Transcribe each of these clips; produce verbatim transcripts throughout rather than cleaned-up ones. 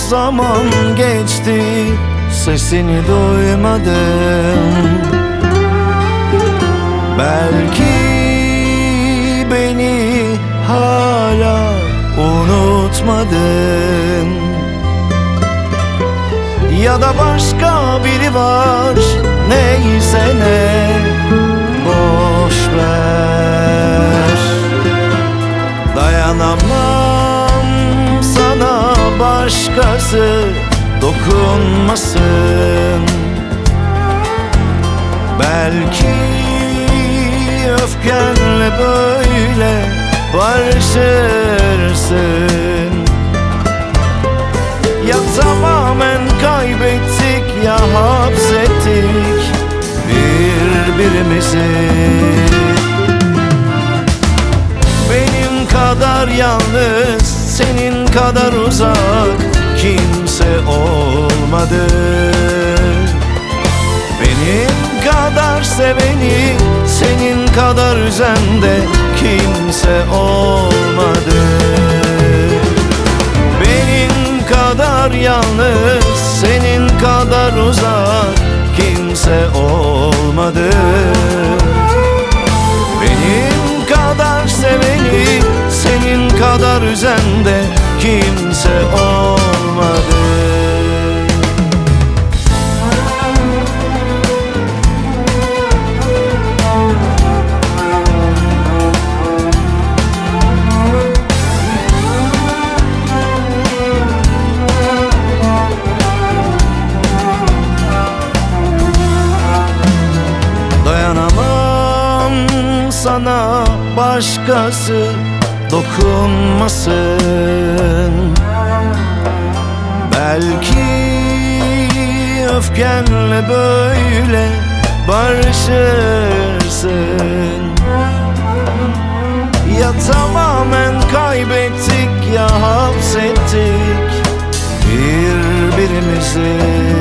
zaman geçti, sesini duymadım. Belki beni hala unutmadın, ya da başka biri var, neyse ne, boş ver. Dayanamam sana başkası dokunmasın. Belki öfkenle böyle barışırsın. Ya tamamen kaybettik, ya hapsettik birbirimizi. Benim kadar yalnız, senin kadar uzak kimse olmadı. Benim kadar seveni, senin kadar üzen de kimse olmadı. Benim kadar yalnız, senin kadar uzak kimse olmadı. Benim kadar seveni, senin kadar üzen de kimse olmadı. Dayanamam sana başkası dokunmasın. Belki öfkenle böyle barışırsın. Ya tamamen kaybettik, ya hapsettik birbirimizi.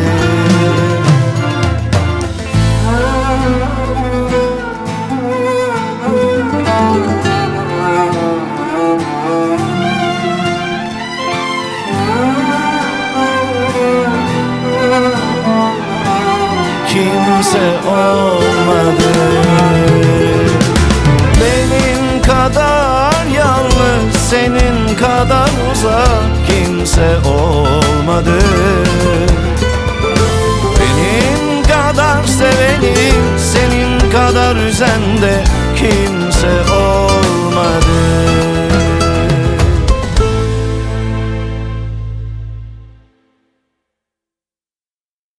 Kimse olmadı. Benim kadar yalnız, senin kadar uzak kimse olmadı.